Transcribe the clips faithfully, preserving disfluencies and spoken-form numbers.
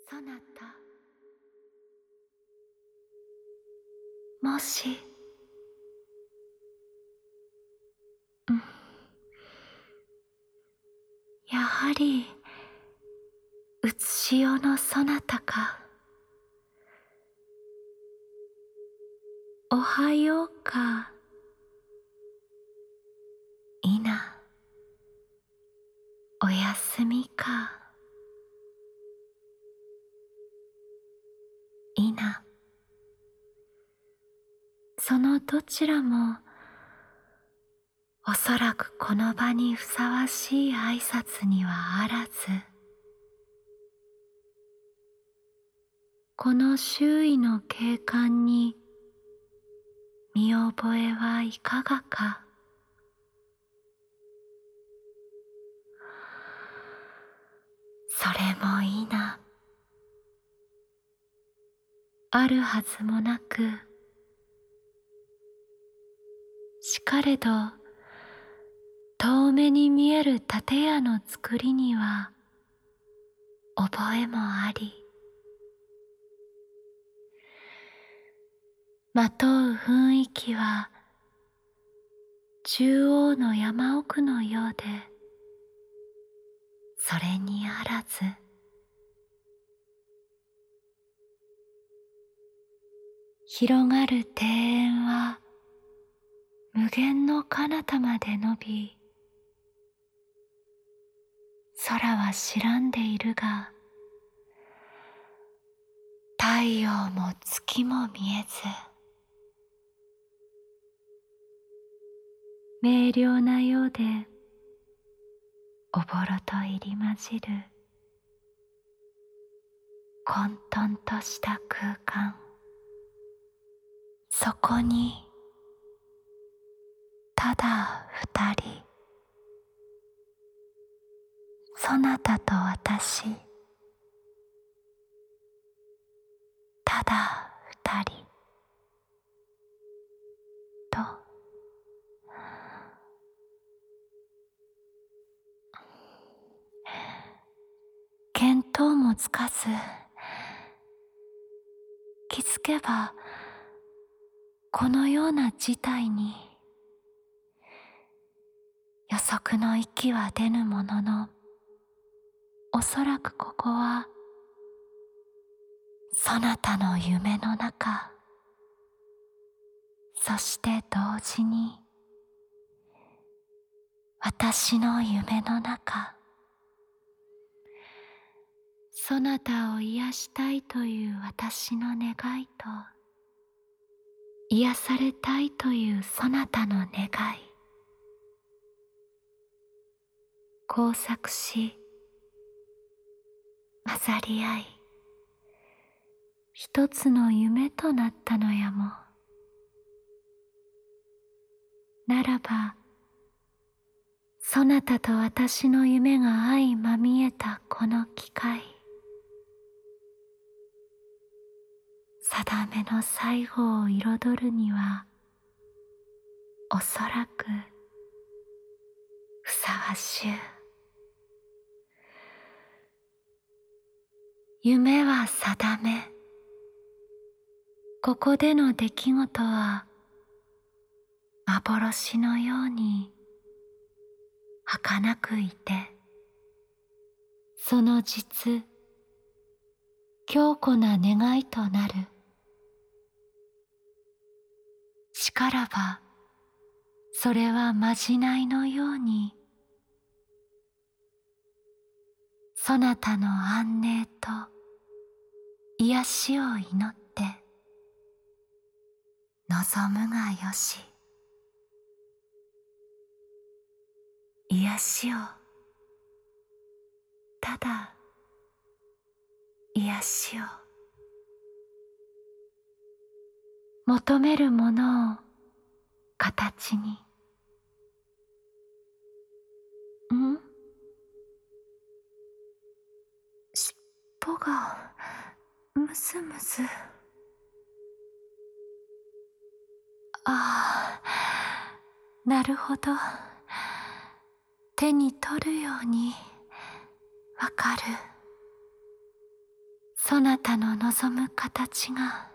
そなた、もし、うん、やはりうつしおのそなたか。おはようかいな、おやすみかいな、そのどちらもおそらくこの場にふさわしい挨拶にはあらず、この周囲の景観に見覚えはいかがか。それもいいな。あるはずもなく、しかれど遠目に見える建屋の造りには覚えもあり、まとう雰囲気は中央の山奥のようで、それにあらず、広がる庭園は無限の彼方まで伸び、空は白んでいるが、太陽も月も見えず、明瞭なようでおぼろと入り混じる混沌とした空間。そこにただ二人、そなたと私、ただ二人と、見当もつかず、気づけばこのような事態に予測の域は出ぬものの、おそらくここはそなたの夢の中、そして同時に私の夢の中、そなたを癒したいという私の願いと、癒されたいというそなたの願い、交錯し混ざり合い、一つの夢となったのやも。ならばそなたと私の夢が相まみえたこの機会、定めの最後を彩るにはおそらくふさわしゅう。夢は定め、ここでの出来事は幻のように儚くいて、その実強固な願いとなる。しからばそれはまじないのように、そなたの安寧と癒しを祈って望むがよし。癒しを、ただ癒しを求めるものを形に。ん？尻尾がむずむず。ああ、なるほど。手に取るようにわかる。 そなたの望む形が、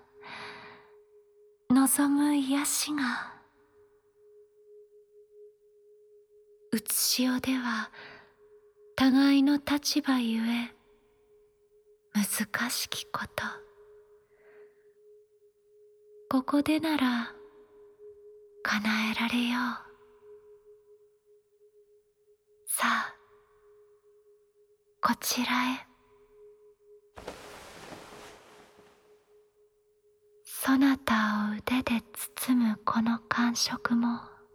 望む癒しが、うつしおでは互いの立場ゆえ難しきこと。ここでなら叶えられよう。さあ、こちらへ。そなたを腕で包むこの感触も、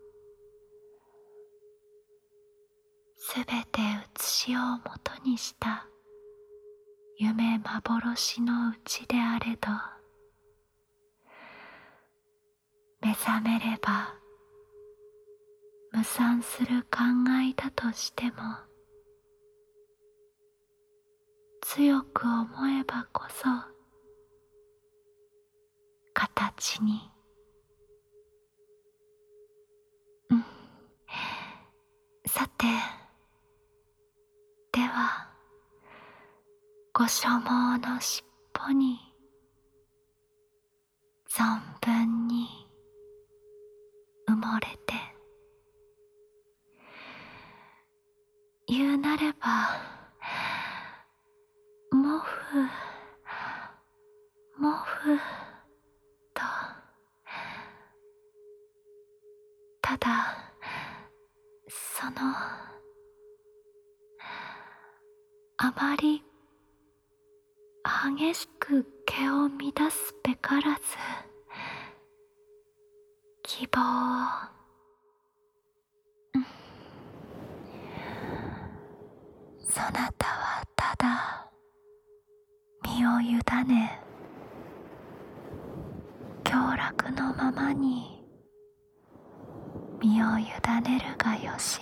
すべて写しをもとにした夢幻のうちであれど、目覚めれば無産する考えだとしても、強く思えばこそ形に。うん。さて、ではご所望のしっぽに存分に埋もれて、言うなれば毛布毛布と、ただそのあまり激しく毛を乱すべからず、希望を、うん、そなたはただ身を委ね、享楽のままに身を委ねるがよし。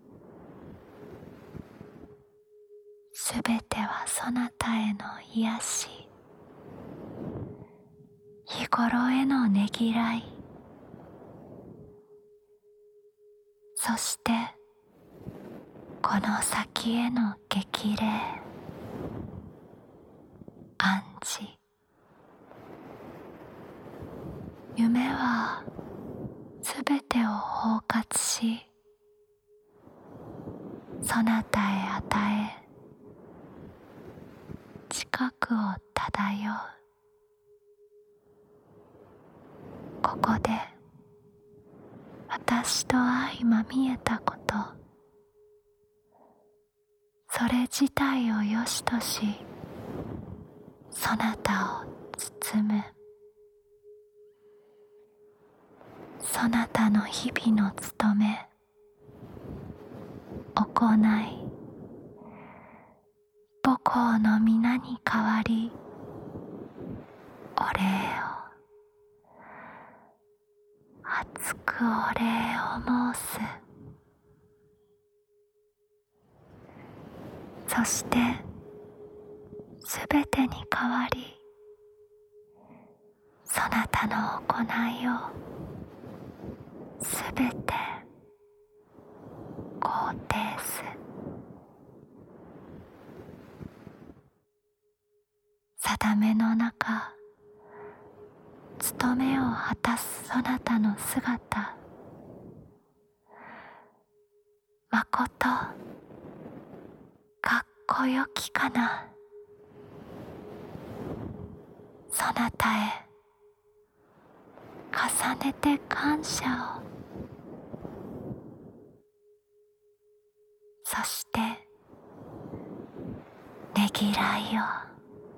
すべてはそなたへの癒し、日頃へのねぎらい、そしてこの先への激励、暗示。夢はすべてを包括し、そなたへ与え、近くを漂う。ここで私と相まみえたこと、それ自体をよしとし、そなたを包む。そなたの日々の務め、行い、母校の皆に代わり、お礼を、厚くお礼を申す。そしてすべてに代わり、そなたの行いをすべて肯定す。定めの中、務めを果たすそなたの姿、まことかっこよきかな。そなたへ重ねて感謝を、そしてねぎらいを。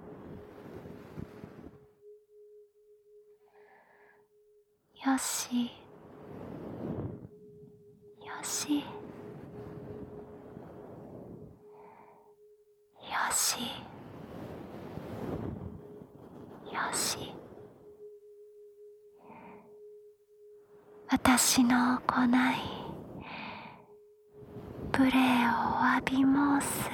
よし、よし、よし、よし。私の行い、無礼をお詫び申す。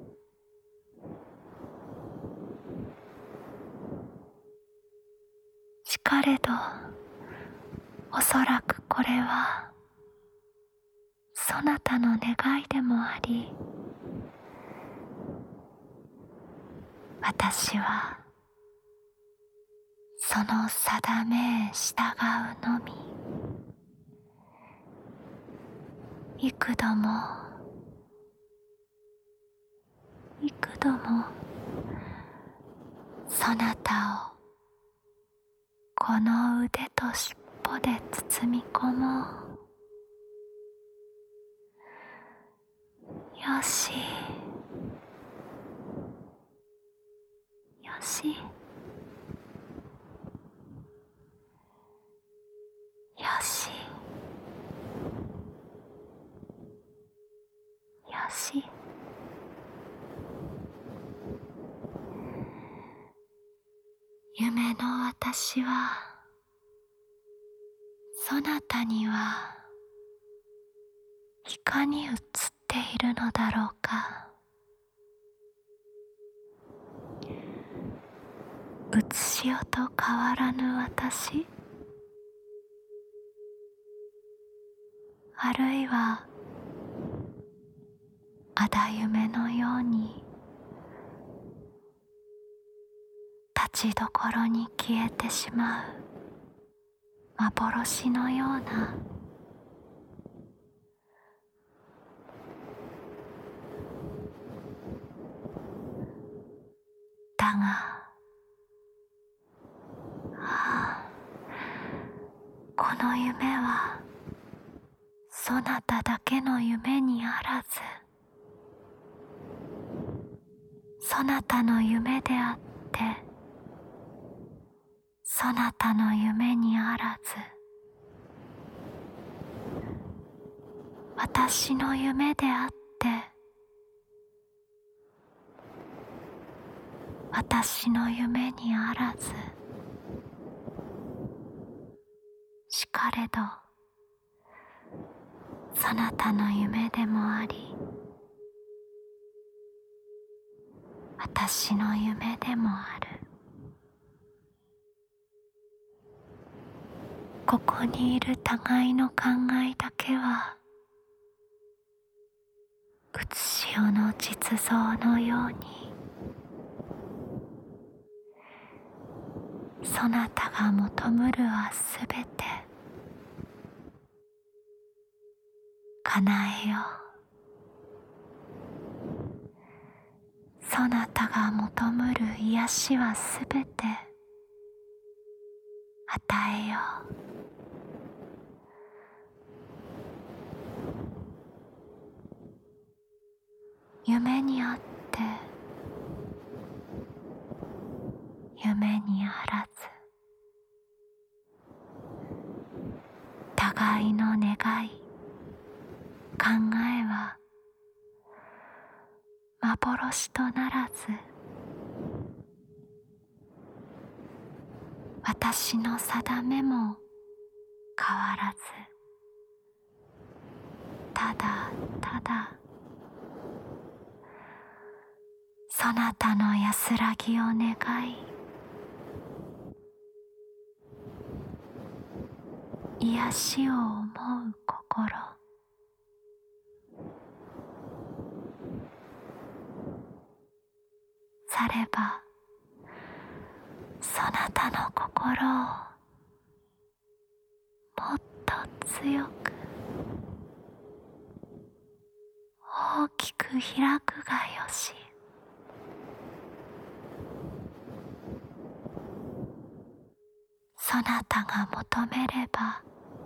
しかれど、おそらくこれはそなたの願いでもあり、 私はその定めへ従うのみ。幾度も幾度もそなたをこの腕と尻尾で包み込もう。よしよしよしよし。夢の私はそなたにはいかに映っているのだろうか。うつしおと変わらぬ私、あるいはあだ夢のように立ちどころに消えてしまう幻のような。だが、ああ、この夢はそなただけの夢にあらず、そなたの夢であってそなたの夢にあらず、私の夢であって私の夢にあらず。しかれどそなたの夢でもあり私の夢でもある。ここにいる互いの考えだけはうつしおの実像のように、そなたが求むるはすべて叶えよう。そなたが求むる癒しはすべて与えよう。夢にあって夢にあらず、互いの願い考えは幻とならず、私の定めも変わらず、ただただそなたの安らぎを願い、癒しを思う心、さればそなたの心をもっと強く大きく開くがよし。そなたが求めれば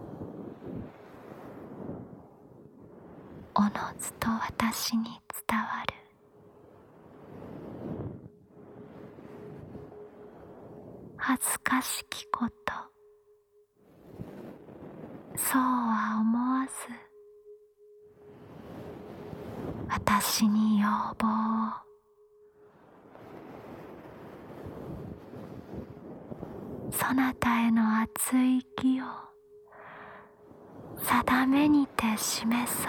おのずと私に伝わる。恥ずかしきこと、そうは思わず、私に要望を。そなたへの熱い義を定めにて示そう。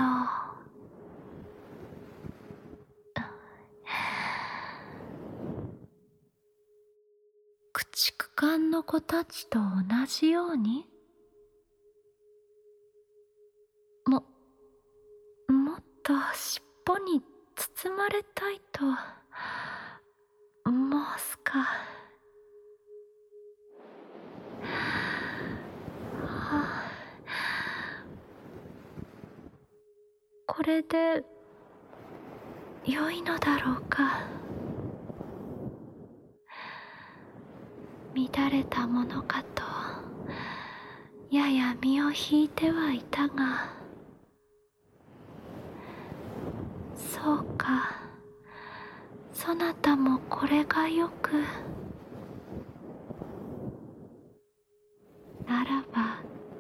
駆逐艦の子たちと同じように、も、もっと尻尾に包まれたいと、もすか。はあ、これで良いのだろうか。乱れたものかとやや身を引いてはいたが、そうか、そなたもこれがよく。ならば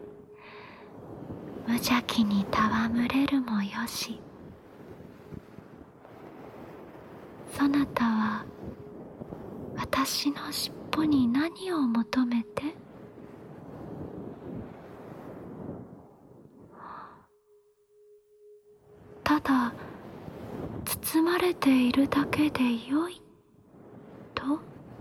無邪気に戯れるもよし。そなたは私の尻尾に何を求めて？ただ包まれているだけでよいと？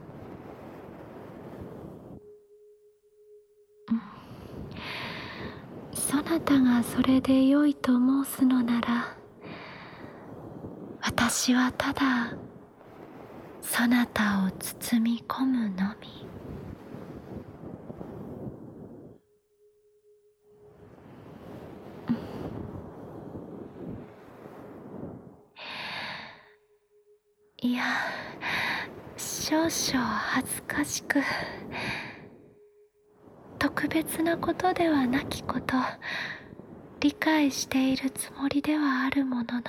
そなたがそれでよいと申すのなら、私はただそなたを包み込むのみ。いや、少々恥ずかしく、特別なことではなきこと理解しているつもりではあるものの、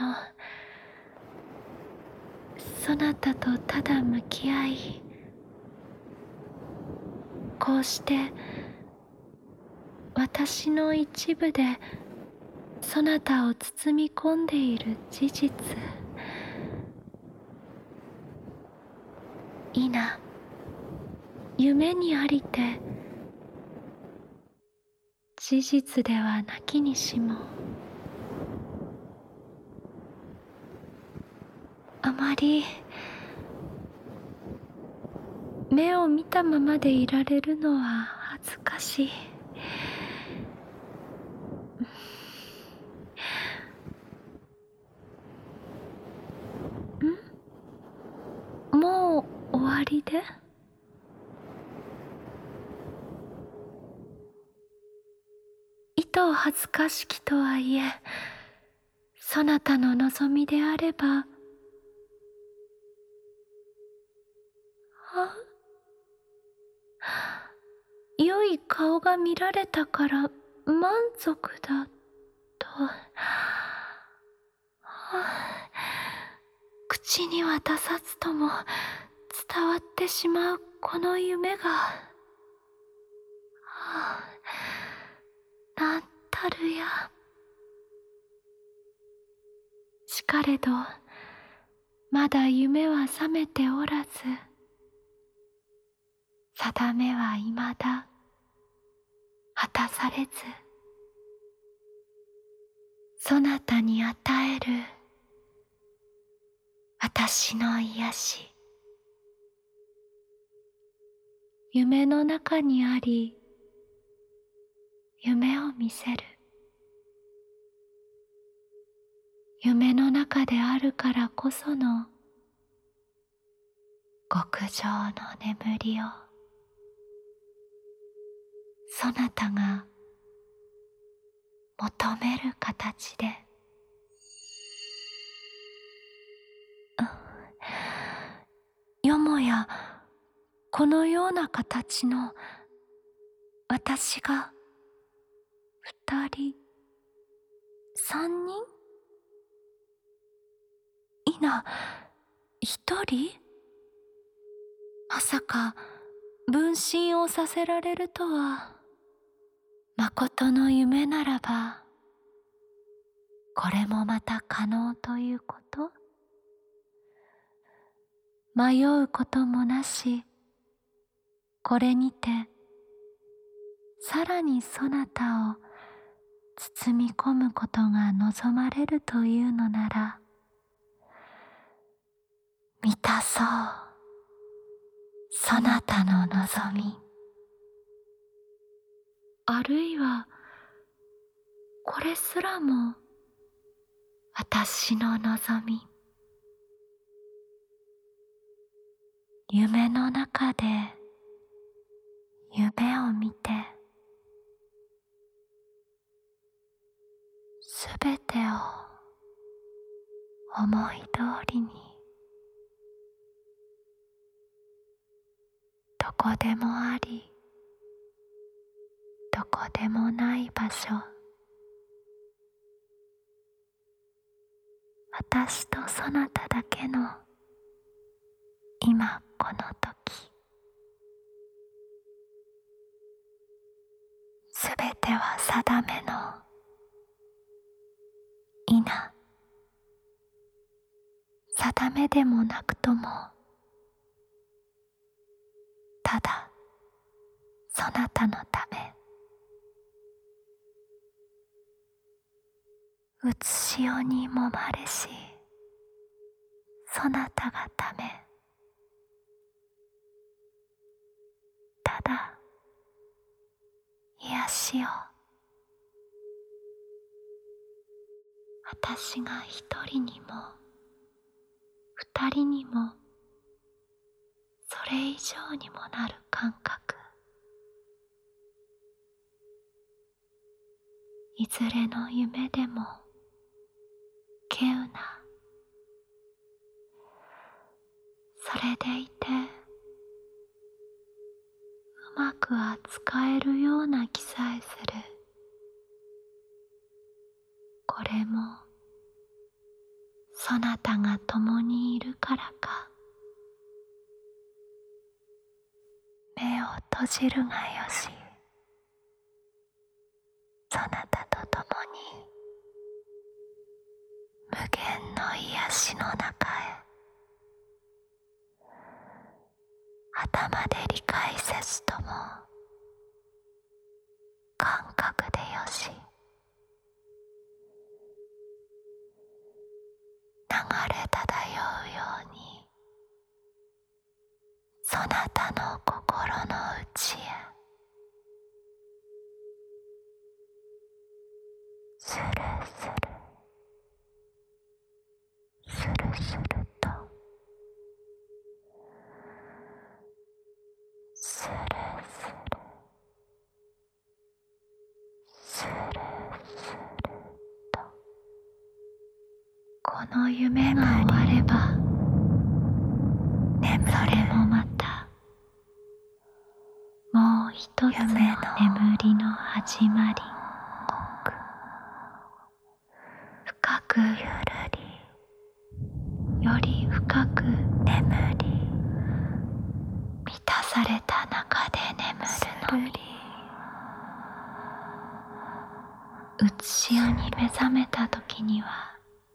そなたとただ向き合い、こうして私の一部でそなたを包み込んでいる事実、否、夢にありて事実ではなきにしも、あまり目を見たままでいられるのは恥ずかしい。ん？もう終わりで？いと恥ずかしきとはいえ、そなたの望みであれば。あ、良い顔が見られたから満足だと、口には出さずとも伝わってしまうこの夢が、はあ、なんたるや。しかれどまだ夢は覚めておらず、定めはいまだ果たされず、そなたに与える私の癒し、夢の中にあり、夢を見せる。夢の中であるからこその極上の眠りを、そなたが求める形で。よもやこのような形の私が二人、三人、いな一人？まさか分身をさせられるとは。まことの夢ならば、これもまた可能ということ？迷うこともなし、これにてさらにそなたを包み込むことが望まれるというのなら、満たそうそなたの望み。あるいはこれすらも私の望み。 夢の中で夢を見て、すべてを思い通りに、どこでもあり、どこでもない場所、私とそなただけの今この時、すべては定めの否、定めでもなくとも、ただそなたのため、うつ潮にもまれしそなたがため、ただ癒しを、私が一人にも二人にもそれ以上にもなる感覚、いずれの夢でも稀有な、それでいてうまく扱えるような気さえする。これもそなたが共にいるからか。目を閉じるがよし、そなたと共に無限の癒しの中へ、頭で理解せずとも感覚でよし、流れ漂うようにそなたの心の内へ、スルスルスルスルと、スルスルスルスルと、この夢が終われば、それもまたもう一つの眠りの始まり。深くゆるり、より深く眠り、満たされた中で眠るのみ。うつ潮に目覚めた時には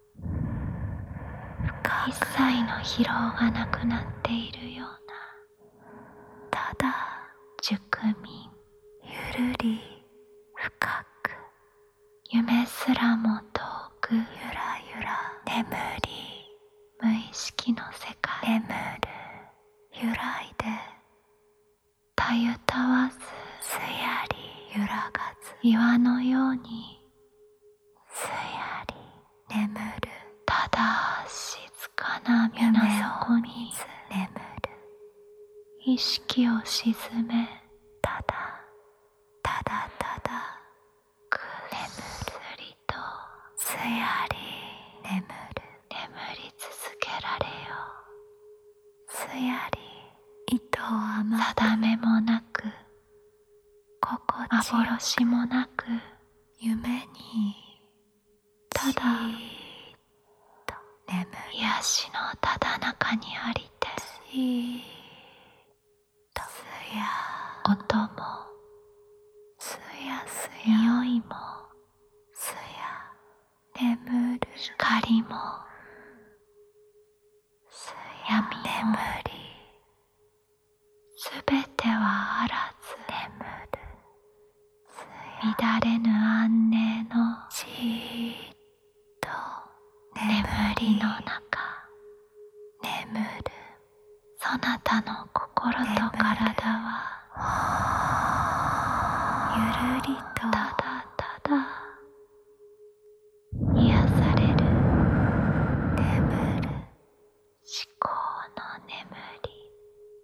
一切の疲労がなくなっているような、ただ熟眠、ゆるり、深く、夢すらも遠く、ゆらゆら眠り、無意識の世界、眠る、揺らいで、たゆたわず、すやり、揺らがず、岩のように、すやり、眠る、ただ静かな水底に眠る。意識を沈め、ただ、ただただ、ぐっすりと、すやり、眠る。眠り続けられよ。すやり、意図は定めもなく、心地幻もなく、夢に、ただ、眠り、癒しのただ中にありて、じーっと、すや、音も、すやすや、匂いも、すや、眠る、光も、すや、闇眠り、すべてはあらず、眠る、すや、乱れぬ安寧の、じーっと、眠りの中、眠る。そなたの心と体は、ゆるりと、ただただ、癒される。眠る。思考の眠り、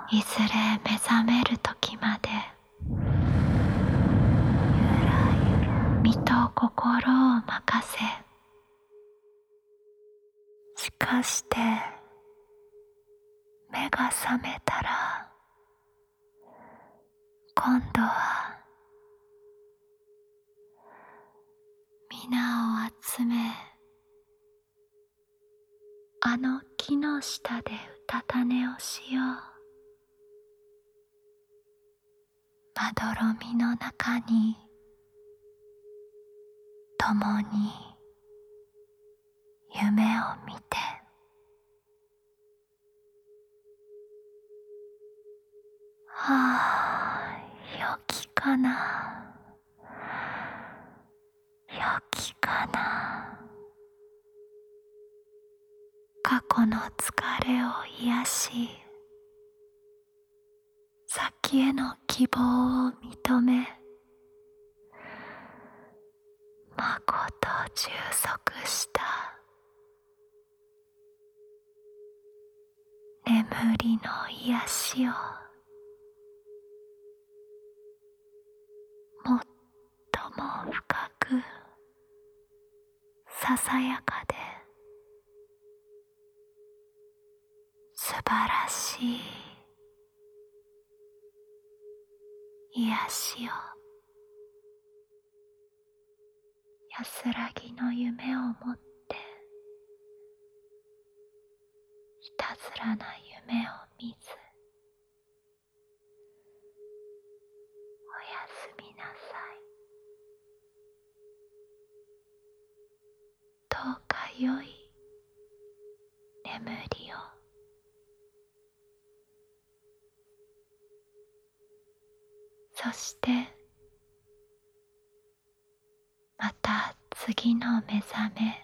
いずれ目覚める時まで身と心を任せ、しかして目が覚めたら今度は皆を集め、あの木の下でうたた寝をしよう。まどろみの中に共に夢を見て。はあ、良きかな、良きかな。過去の疲れを癒し、先への希望を認め、まこと充足した眠りの癒しをもっとも深くささやかで素晴らしい癒しを、安らぎの夢を持っていたずらな夢を見ず、おやすみなさい。どうか良い眠りを。そしてまた次の目覚め、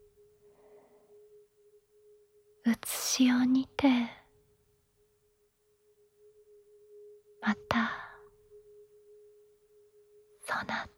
うつしおにてまたそな